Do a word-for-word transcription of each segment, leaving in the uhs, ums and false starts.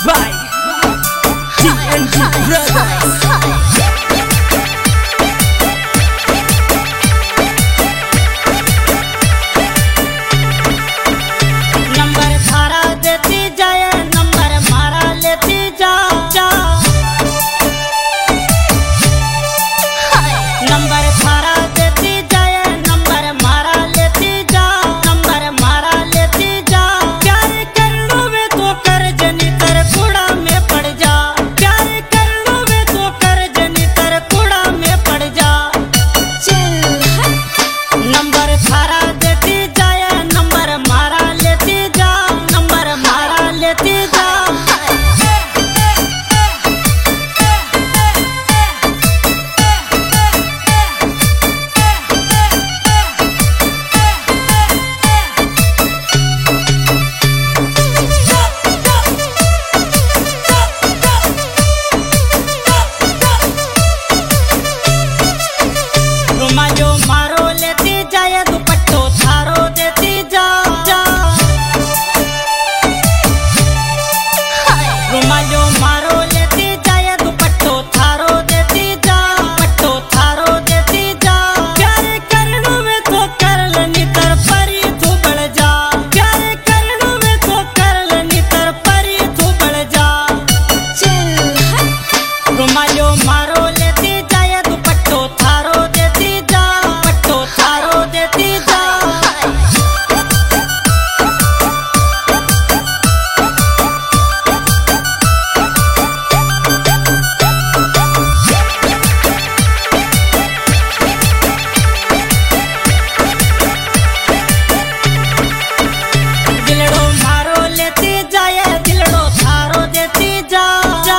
by T N G Brothers. Number थारा देती जाए, नंबर मारा लेती जा, जा। नंबर थारा देती जाए, नंबर मारा लेती जा, नंबर मारा लेती जा। प्यार कर लो वे तो कर जनी तर कूड़ा में पड़ जा, प्यार कर लो वे तो कर जनी तर कूड़ा में पड़ जा। नंबर थारा देती जाए, नंबर मारा लेती जा, नंबर मारा लेती जा। रुमालो मारो लेती जाए, दुपट्टो थारो देती जा, जा। रुमालो मारो लेती जाए, दुपट्टो थारो देती जा, दुपट्टो थारो देती जा। प्यार कर लो वे तो कर लनी तर परी तू बढ़ जा, प्यार कर लो वे तो कर लनी तर परी तू बढ़ जा। रुमालो मारो लेती जाए, दुपट्टो थारो देती जा, दुपट्टो थारो देती जा। दिलड़ो मारो लेती जाए, दिलड़ो थारो देती जा, जा।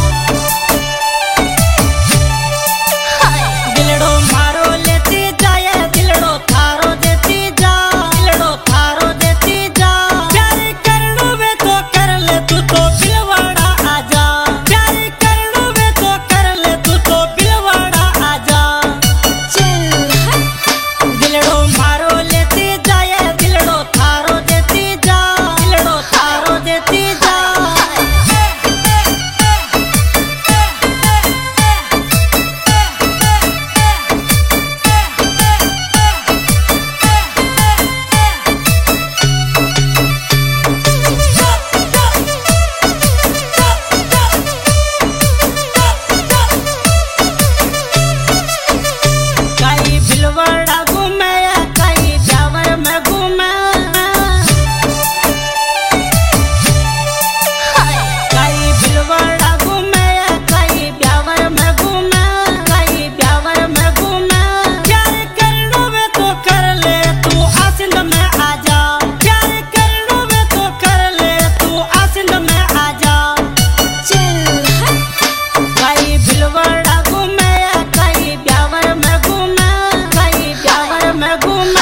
दिलड़ो मारो लेती जाए, दिलड़ो थारो देती जा, दिलड़ो थारो देती जा। प्यार कर लो वे तो कर ले तू तो बिलवाड़ा आजा, प्यार कर लो वे तो कर ले तू तो बिलवाड़ा आजा। दिलड़ो मारो लेती जाए, दिलड़ो थारो देती जा, दिलड़ो थारो देती जा। कई भिलवाड़ा घूमे, कई ब्यावर में घूमे, कई भिलवाड़ा घूमे, कई ब्यावर में घूमे, कई ब्यावर में घूमे। प्यार कर लो वे तो कर ले तू आसिंद में आजा, प्यार कर लो वे तो कर ले तू आसिंद में आजा। कई भिलवाड़ा घूमे, कई ब्यावर में घूमे, कई ब्यावर में घूमे।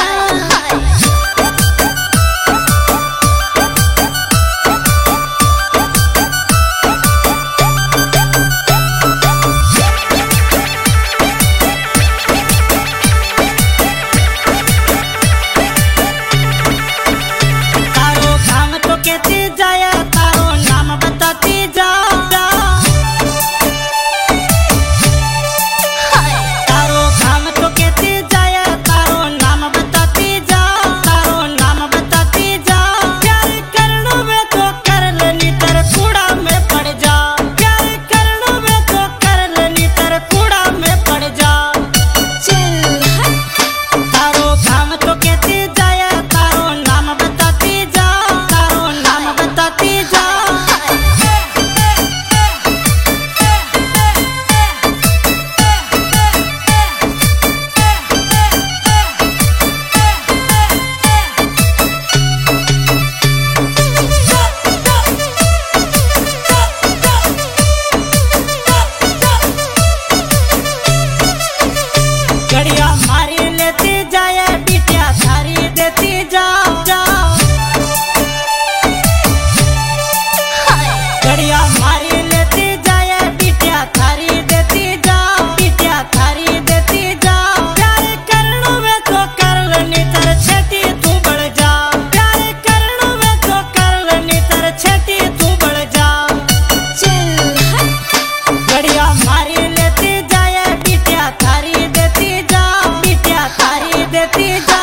तारो काम तो कहती जाए, तारो नाम बताती जा, जा। तारो काम तो कहती जाए, तारो नाम देती जा